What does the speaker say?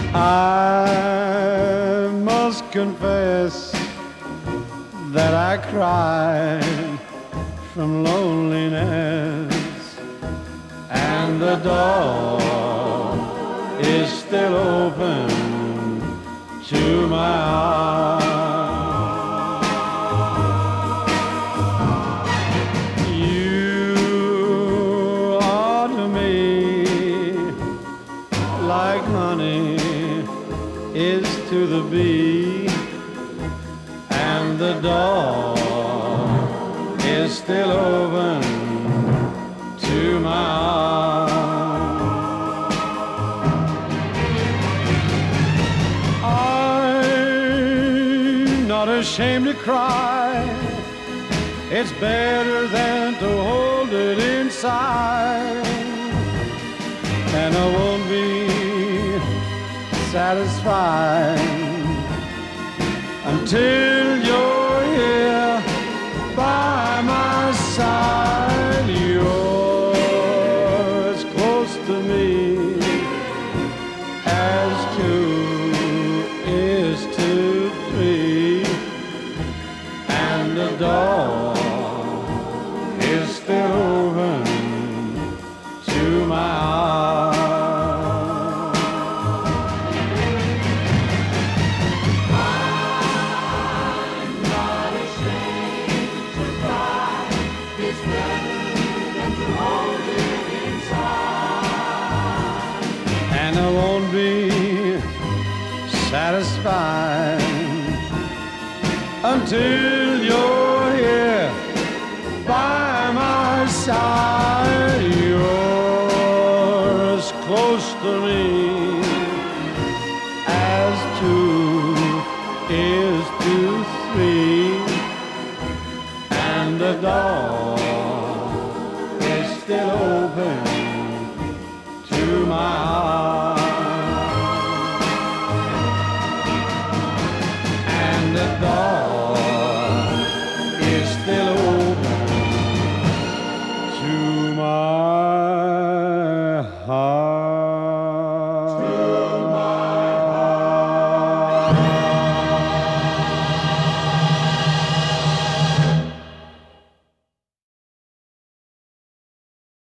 I must confess that I cried from loneliness, and the door is still open to my heart. You are to me like honey is to the bee, and the door is still open to my heart. I'm not ashamed to cry. It's better than to hold it inside, and I won't be satisfied until you're here by my side. You're as close to me as two is to three, and the door is still open to my heart. And I won't be satisfied until you're here by my side. You're as close to me as two is to three, and the door is still open to my heart.